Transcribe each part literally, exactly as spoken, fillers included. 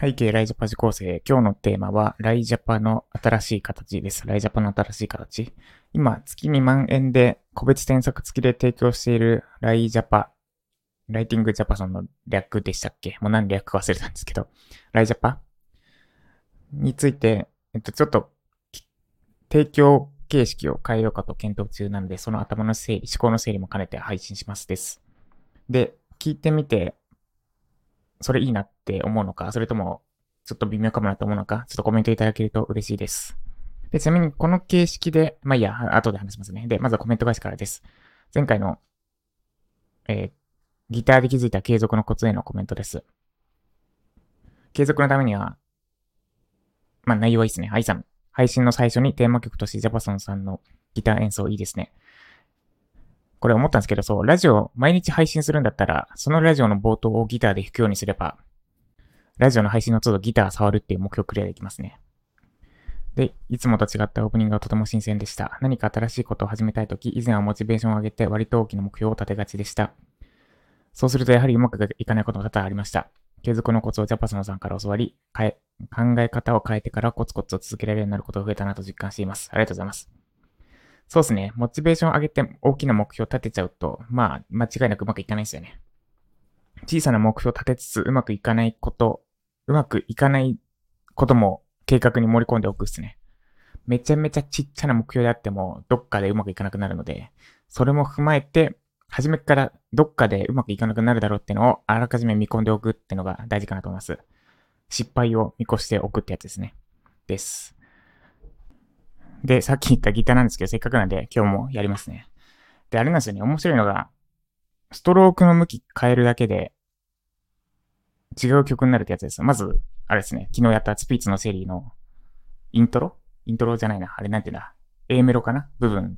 背景ライジャパ受講生、今日のテーマはライジャパの新しい形です。ライジャパの新しい形。今、月にまん円で個別添削付きで提供しているライジャパ、ライティングジャパソンの略でしたっけ？もう何略か忘れたんですけど、ライジャパについて、えっと、ちょっと提供形式を変えようかと検討中なので、その頭の整理、思考の整理も兼ねて配信しますです。で、聞いてみて、それいいなって思うのか、それともちょっと微妙かもなと思うのか、ちょっとコメントいただけると嬉しいです。で、ちなみにこの形式で、まあいいや、後で話しますね。で、まずはコメント返しからです。前回の、えー、ギターで気づいた継続のコツへのコメントです。継続のためには、まあ内容はいいですね。愛さん。配信の最初にテーマ曲としてジャパソンさんのギター演奏いいですね。これ思ったんですけど、そう、ラジオ毎日配信するんだったら、そのラジオの冒頭をギターで弾くようにすれば、ラジオの配信の都度ギター触るっていう目標クリアできますね。で、いつもと違ったオープニングがとても新鮮でした。何か新しいことを始めたいとき、以前はモチベーションを上げて割と大きな目標を立てがちでした。そうするとやはりうまくいかないことが多々ありました。継続のコツをジャパソンさんから教わり、変え、考え方を変えてからコツコツと続けられるようになることが増えたなと実感しています。ありがとうございます。そうですね。モチベーションを上げて大きな目標を立てちゃうと、まあ、間違いなくうまくいかないですよね。小さな目標を立てつつうまくいかないこと、うまくいかないことも計画に盛り込んでおくっすね。めちゃめちゃちっちゃな目標であっても、どっかでうまくいかなくなるので、それも踏まえて、初めからどっかでうまくいかなくなるだろうっていうのをあらかじめ見込んでおくっていうのが大事かなと思います。失敗を見越しておくってやつですね。です。で、さっき言ったギターなんですけど、せっかくなんで今日もやりますね。で、あれなんですよね。面白いのが、ストロークの向き変えるだけで違う曲になるってやつです。まず、あれですね。昨日やったスピーツのセリーのイントロイントロじゃないな。あれなんていうんだ。A メロかな部分。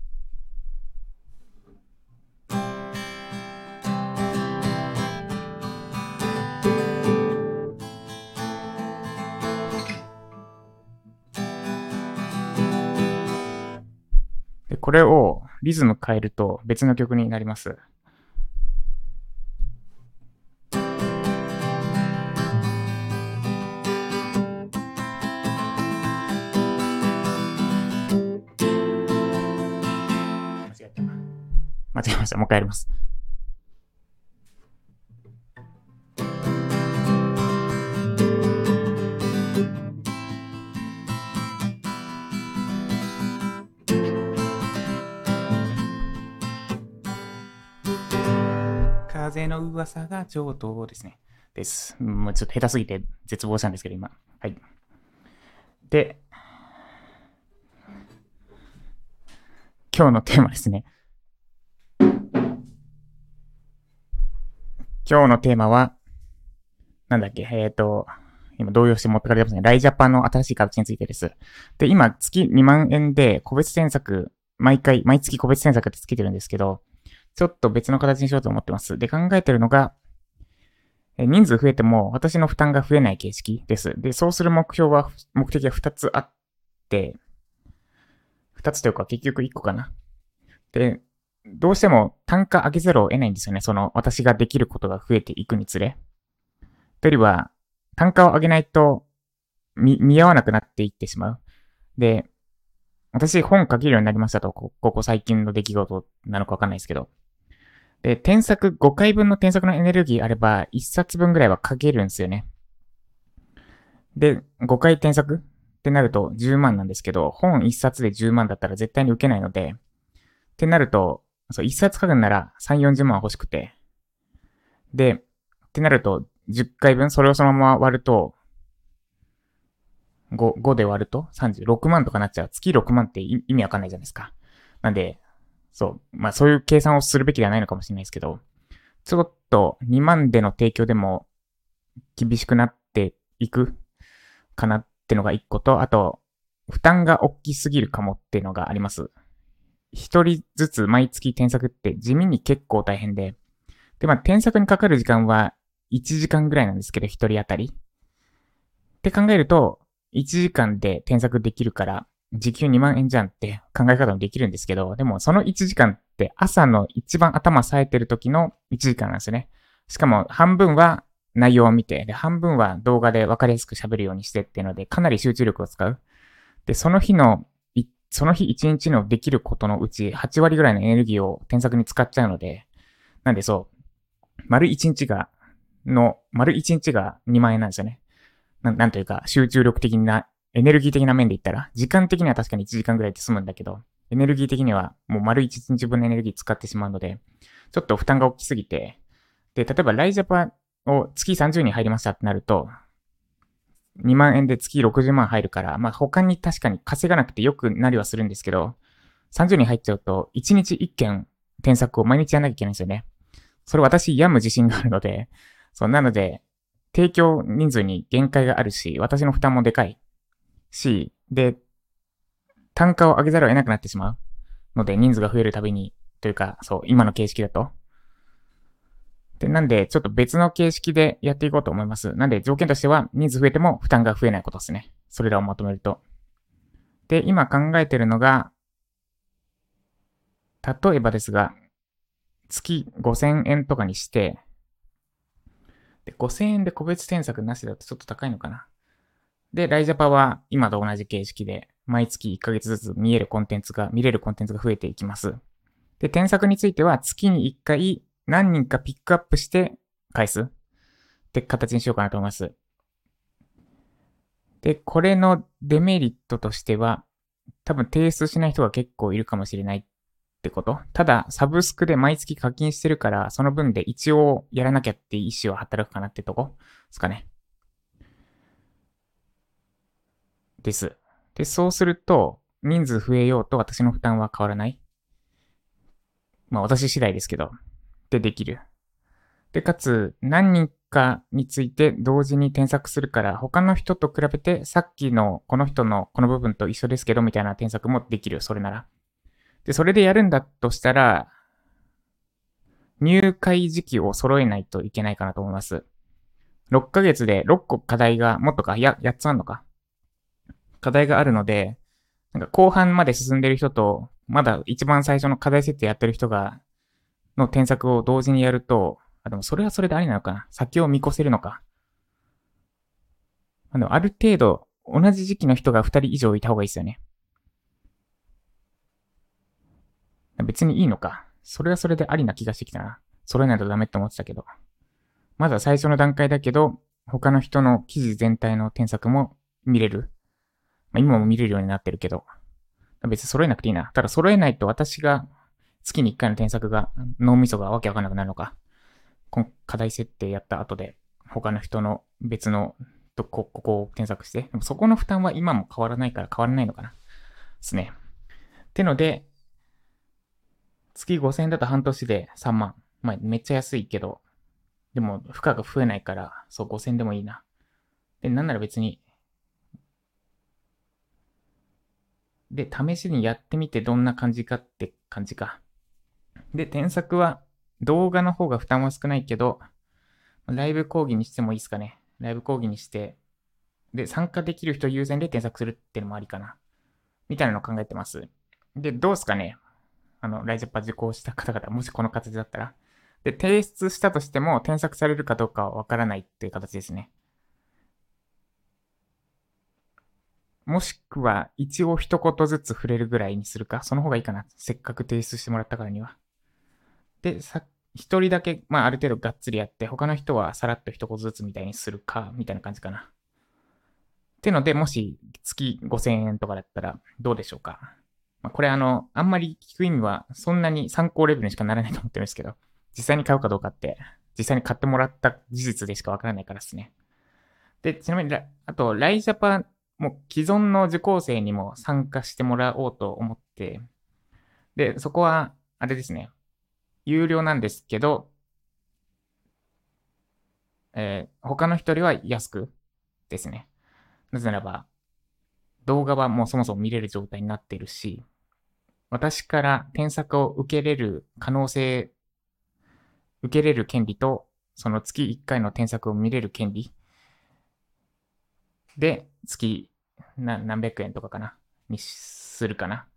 で、これをリズム変えると別の曲になります。間違えた。間違えました。もう一回やります。風の噂が上等ですね。です。もうちょっと下手すぎて絶望したんですけど、今。はい。で、今日のテーマですね。今日のテーマは、なんだっけ、えっ、ー、と、今動揺して持ってかれてますね。ライジャパンの新しい形についてです。で、今月にまん円で個別添削、毎回、毎月個別添削ってつけてるんですけど、ちょっと別の形にしようと思ってます。で、考えてるのが、人数増えても私の負担が増えない形式です。で、そうする目標は、目的がふたつあって、ふたつというか結局いっこかな。で、どうしても単価上げざるを得ないんですよね。その私ができることが増えていくにつれ。というよりは、単価を上げないと見、見合わなくなっていってしまう。で、私本書けるようになりましたと、ここ最近の出来事なのかわかんないですけど。で、添削、ごかいぶんの添削のエネルギーあれば、いっさつぶんぐらいは書けるんですよね。で、ごかい添削ってなるとじゅうまんなんですけど、本いっさつでじゅうまんだったら絶対に受けないので、ってなると、そう、いっさつ書くならさん、よんじゅうまん欲しくて。で、ってなると、じゅっかいぶん、それをそのまま割ると、ご、ごで割るとさんじゅうろくまんとかなっちゃう。月ろくまんって意味わかんないじゃないですか。なんで、そう。まあそういう計算をするべきではないのかもしれないですけど、ちょっとにまんでの提供でも厳しくなっていくかなってのがいっこと、あと、負担が大きすぎるかもっていうのがあります。一人ずつ毎月添削って地味に結構大変で、で、まあ添削にかかる時間はいちじかんぐらいなんですけど、一人当たり。って考えると、いちじかんで添削できるから、時給にまん円じゃんって考え方もできるんですけど、でもそのいちじかんって朝の一番頭冴えてる時のいちじかんなんですよね。しかも半分は内容を見て、で、半分は動画で分かりやすく喋るようにしてっていうので、かなり集中力を使う。で、その日の、その日一日のできることのうちはち割ぐらいのエネルギーを添削に使っちゃうので、なんでそう、丸一日が、の、丸一日がにまん円なんですよね。ななんというか、集中力的な、エネルギー的な面で言ったら、時間的には確かにいちじかんぐらいで済むんだけど、エネルギー的にはもう丸いちにちぶんのエネルギー使ってしまうので、ちょっと負担が大きすぎて、で、例えばライジャパを月さんじゅうにん入りましたってなると、にまん円で月ろくじゅうまん入るから、まあ他に確かに稼がなくてよくなりはするんですけど、さんじゅうにん入っちゃうと、いちにちいっけん添削を毎日やらなきゃいけないんですよね。それ私病む自信があるので、そう、なので、提供人数に限界があるし、私の負担もでかいし、で、単価を上げざるを得なくなってしまうので、人数が増えるたびに、というか、そう、今の形式だと。で、なんで、ちょっと別の形式でやっていこうと思います。なんで、条件としては、人数増えても負担が増えないことですね。それらをまとめると。で、今考えてるのが、例えばですが、月ごせんえんとかにして、で、ごせんえんで個別添削なしだとちょっと高いのかな。で、ライジャパは今と同じ形式で、毎月いっかげつずつ見えるコンテンツが、見れるコンテンツが増えていきます。で、添削については月にいっかい何人かピックアップして返すって形にしようかなと思います。で、これのデメリットとしては、多分提出しない人が結構いるかもしれないってこと。ただ、サブスクで毎月課金してるから、その分で一応やらなきゃって意思は働くかなってとこですかね。です。で、そうすると、人数増えようと私の負担は変わらない。まあ私次第ですけど、でできる。で、かつ、何人かについて同時に添削するから、他の人と比べて、さっきのこの人のこの部分と一緒ですけど、みたいな添削もできる。それなら。で、それでやるんだとしたら、入会時期を揃えないといけないかなと思います。ろっかげつでろっこ課題が、もっとか、や、やっつあんのか。課題があるので、なんか後半まで進んでる人と、まだ一番最初の課題設定やってる人が、の添削を同時にやると、あ、でもそれはそれでありなのかな。先を見越せるのか。あの、ある程度、同じ時期の人がふたり以上いた方がいいですよね。別にいいのか。それはそれでありな気がしてきたな。揃えないとダメって思ってたけど。まだ最初の段階だけど、他の人の記事全体の添削も見れる。まあ、今も見れるようになってるけど。別に揃えなくていいな。ただ揃えないと私が月にいっかいの添削が脳みそがわけわかんなくなるのか。この課題設定やった後で他の人の別のとこ、ここを添削して。でもそこの負担は今も変わらないから変わらないのかな。ですね。ってので、月ごせんえんだと半年でさんまん。まあめっちゃ安いけど、でも負荷が増えないから、そうごせんでもいいな。で、なんなら別に、で、試しにやってみてどんな感じかって感じか。で、添削は動画の方が負担は少ないけど、ライブ講義にしてもいいですかね。ライブ講義にして、で、参加できる人優先で添削するっていうのもありかな。みたいなのを考えてます。で、どうすかね。あの、ライジャパ受講した方々、もしこの形だったら。で、提出したとしても添削されるかどうかはわからないっていう形ですね。もしくは、一応一言ずつ触れるぐらいにするか。その方がいいかな。せっかく提出してもらったからには。で、さ、一人だけ、まあある程度がっつりやって、他の人はさらっと一言ずつみたいにするか、みたいな感じかな。ってので、もし月ごせんえんとかだったらどうでしょうか。まあ、これあの、あんまり聞く意味はそんなに参考レベルにしかならないと思ってるんですけど、実際に買うかどうかって、実際に買ってもらった事実でしかわからないからですね。で、ちなみに、あと、ライジャパもう既存の受講生にも参加してもらおうと思って、で、そこは、あれですね、有料なんですけど、えー他の人よりは安くですね。なぜならば、動画はもうそもそも見れる状態になっているし、私から添削を受けれる可能性、受けれる権利と、その月いっかいの添削を見れる権利で、月何百円とかかなにするかな。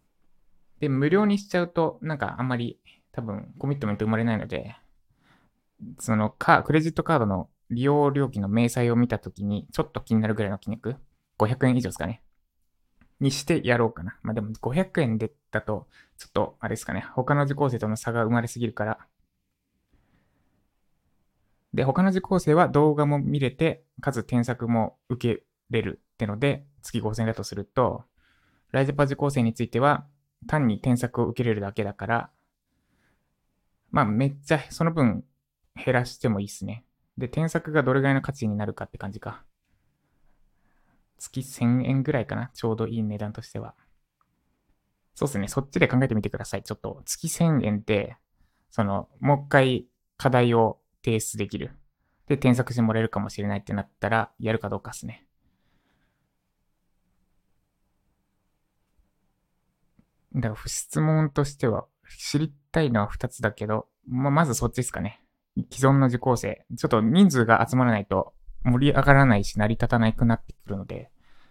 で、無料にしちゃうと、なんかあんまり多分コミットメント生まれないので、 そのか、クレジットカードの利用料金の明細を見たときに、ちょっと気になるぐらいの金額 ?ごひゃく 円以上ですかね。にしてやろうかな。まあでもごひゃくえんでだと、ちょっと、あれですかね。他の受講生との差が生まれすぎるから。で、他の受講生は動画も見れて、かつ添削も受けれるってので、月ごせんえんだとすると、ライジャパ受講生については、単に添削を受けれるだけだから、まあめっちゃその分減らしてもいいっすね。で、添削がどれぐらいの価値になるかって感じか。月せんえんぐらいかな。ちょうどいい値段としては。そうですね。そっちで考えてみてください。ちょっと月せんえんで、その、もう一回課題を提出できる。で、添削してもらえるかもしれないってなったら、やるかどうかですね。だから質問としては、知りたいのはふたつだけど、まあ、まずそっちですかね。既存の受講生。ちょっと人数が集まらないと盛り上がらないし成り立たなくなってくるので。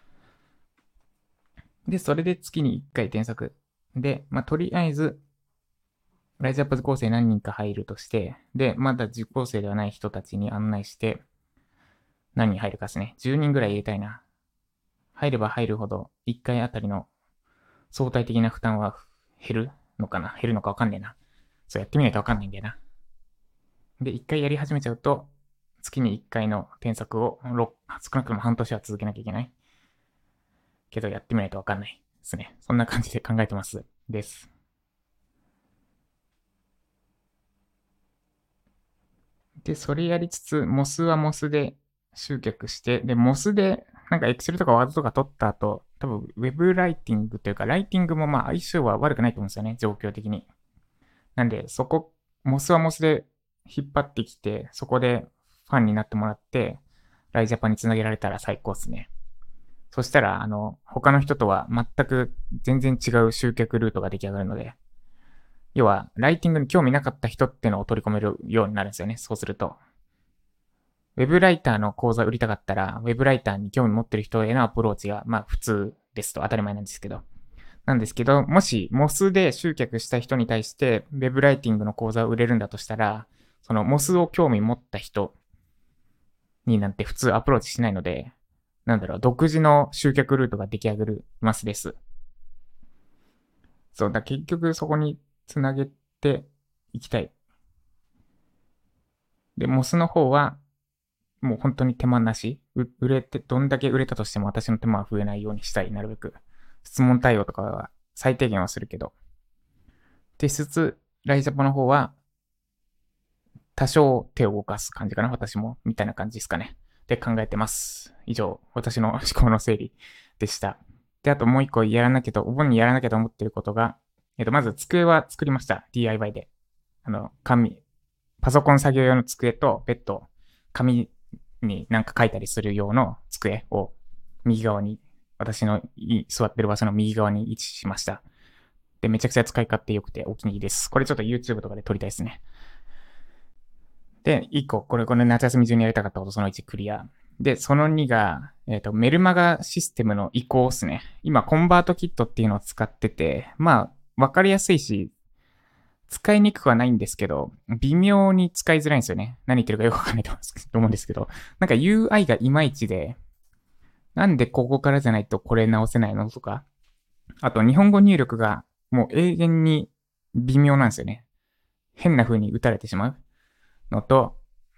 で、それで月にいっかい添削。で、まあ、とりあえず、ライズアップ受講生何人か入るとして、で、まだ受講生ではない人たちに案内して、何人入るかですね。じゅうにんぐらい入れたいな。入れば入るほど、いっかいあたりの相対的な負担は減るのかな減るのかわかんねえな。そうやってみないとわかんないんだよな。で、いっかいやり始めちゃうと、月にいっかいの添削を少なくとも半年は続けなきゃいけない。けどやってみないとわかんないですね。そんな感じで考えてます。です。で、それやりつつ、モスはモスで集客して、で、モスで、なんか Excel とか Word とか取った後、多分 Web ライティングというか、ライティングもまあ相性は悪くないと思うんですよね、状況的に。なんで、そこ、モスはモスで引っ張ってきて、そこでファンになってもらって、ライジャパンにつなげられたら最高っすね。そしたら、あの、他の人とは全く全然違う集客ルートが出来上がるので、要は、ライティングに興味なかった人ってのを取り込めるようになるんですよね。そうすると。ウェブライターの講座売りたかったら、ウェブライターに興味持ってる人へのアプローチが、まあ普通ですと当たり前なんですけど。なんですけど、もし、モスで集客した人に対して、ウェブライティングの講座を売れるんだとしたら、そのモスを興味持った人になんて普通アプローチしないので、なんだろう、独自の集客ルートが出来上がるますです。そう、だ結局そこにつなげていきたい。で、モスの方は、もう本当に手間なし。売れて、どんだけ売れたとしても私の手間は増えないようにしたい、なるべく。質問対応とかは最低限はするけど。でしつつ、ライジャパの方は、多少手を動かす感じかな、私も。みたいな感じですかね。で考えてます。以上、私の思考の整理でした。で、あともう一個やらなきゃと、お盆にやらなきゃと思ってることが、えっと、まず机は作りました。ディーアイワイ で。あの、紙、パソコン作業用の机と、別途、紙になんか書いたりする用の机を右側に、私の座ってる場所の右側に位置しました。で、めちゃくちゃ使い勝手良くてお気に入りです。これちょっと YouTube とかで撮りたいですね。で、いっこ、これ、この夏休み中にやりたかったこと、そのいちクリア。で、そのにが、えっ、ー、と、メルマガシステムの移行ですね。今、コンバートキットっていうのを使ってて、まあ、わかりやすいし、使いにくくはないんですけど、微妙に使いづらいんですよね。何言ってるかよくわかんないと思うんですけど、なんか ユーアイ がいまいちで、なんでここからじゃないとこれ直せないのとか、あと日本語入力がもう永遠に微妙なんですよね。変な風に打たれてしまうのと、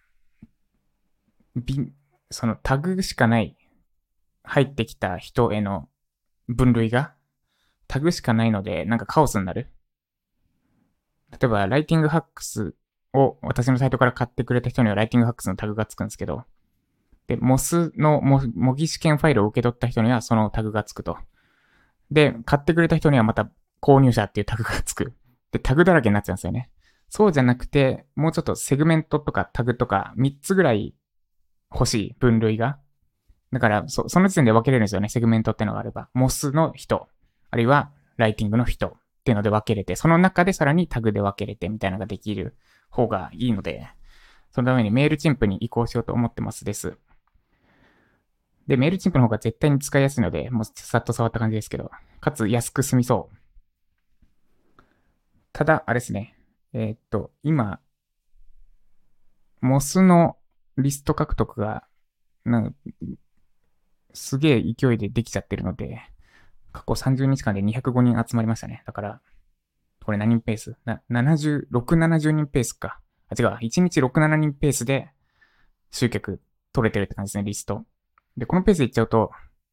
そのタグしかない入ってきた人への分類がタグしかないので、なんかカオスになる。例えば、ライティングハックスを私のサイトから買ってくれた人にはライティングハックスのタグがつくんですけど、で、モスの模擬試験ファイルを受け取った人にはそのタグがつくと。で、買ってくれた人にはまた購入者っていうタグがつく。で、タグだらけになっちゃうんですよね。そうじゃなくて、もうちょっとセグメントとかタグとかみっつぐらい欲しい分類が。だからそ、その時点で分けれるんですよね。セグメントってのがあれば。モスの人、あるいはライティングの人っていうので分けれて、その中でさらにタグで分けれてみたいなのができる方がいいので、そのためにメールチンプに移行しようと思ってますです。で、メールチンプの方が絶対に使いやすいので、もうさっと触った感じですけど、かつ安く済みそう。ただ、あれですね。えー、っと、今、 モスのリスト獲得が、なんかすげえ勢いでできちゃってるので、過去さんじゅうにちかんでにひゃくごにん集まりましたね。だから、これ何人ペースな、ななじゅう、ろく、ななじゅうにんペースか。あ、違う。いちにちろく、ななにんペースで集客取れてるって感じですね、リスト。で、このペースでいっちゃうと、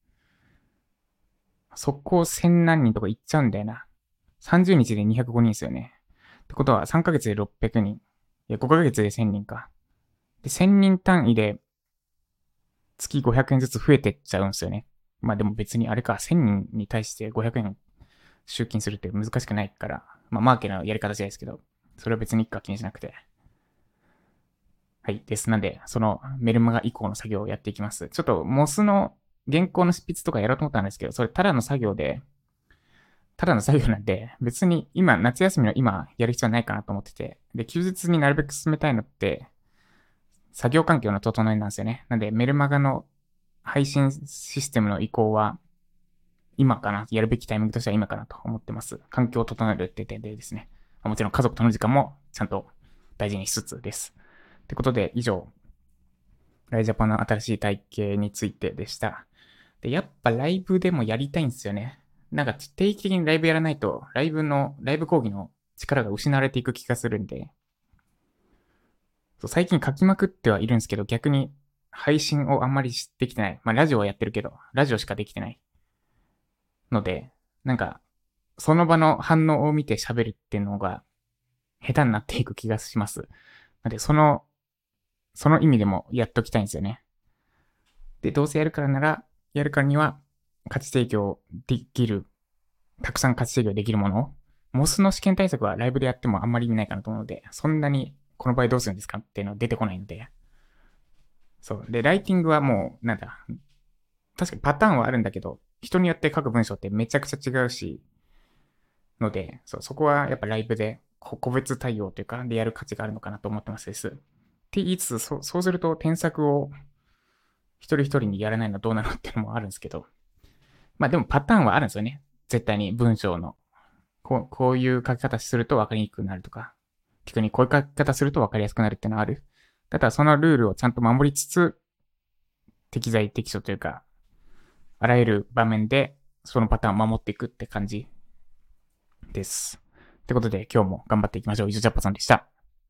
速攻せん何人とかいっちゃうんだよな。さんじゅうにちでにひゃくごにんですよね。ってことはさんかげつでろっぴゃくにん。いや、ごかげつでせんにんか。で、せんにん単位で月ごひゃくえんずつ増えてっちゃうんですよね。まあでも別にあれか、せんにんに対してごひゃくえん集金するって難しくないから、まあマーケのやり方じゃないですけど、それは別にいいか気にしなくて。はい。です。なんで、そのメルマガ以降の作業をやっていきます。ちょっとモスの原稿の執筆とかやろうと思ったんですけど、それただの作業で、ただの作業なんで、別に今、夏休みの今やる必要はないかなと思ってて、で、休日になるべく進めたいのって、作業環境の整えなんですよね。なんで、メルマガの配信システムの移行は、今かな、やるべきタイミングとしては今かなと思ってます。環境を整えるって点でですね。もちろん家族との時間もちゃんと大事にしつつです。ってことで、以上、ライジャパンの新しい体系についてでした。で、やっぱライブでもやりたいんですよね。なんか定期的にライブやらないと、ライブの、ライブ講義の力が失われていく気がするんで、そう最近書きまくってはいるんですけど、逆に配信をあんまりできてない。まあラジオはやってるけど、ラジオしかできてないので、なんか、その場の反応を見て喋るっていうのが下手になっていく気がします。なので、その、その意味でもやっときたいんですよね。で、どうせやるからなら、やるからには価値提供できる、たくさん価値提供できるものを、モスの試験対策はライブでやってもあんまり意味ないかなと思うので、そんなにこの場合どうするんですかっていうのは出てこないので、そう。で、ライティングはもう、なんだ、確かにパターンはあるんだけど、人によって書く文章ってめちゃくちゃ違うし、ので、そう、そこはやっぱライブで個別対応というか、でやる価値があるのかなと思ってますです。って言いつつ、そうそうすると添削を一人一人にやらないのはどうなのっていうのもあるんですけど、まあでもパターンはあるんですよね。絶対に文章の。こうこういう書き方すると分かりにくくなるとか、逆にこういう書き方すると分かりやすくなるっていうのはある。ただそのルールをちゃんと守りつつ、適材適所というか、あらゆる場面でそのパターンを守っていくって感じです。ってことで今日も頑張っていきましょう。以上、ジャッパさんでした。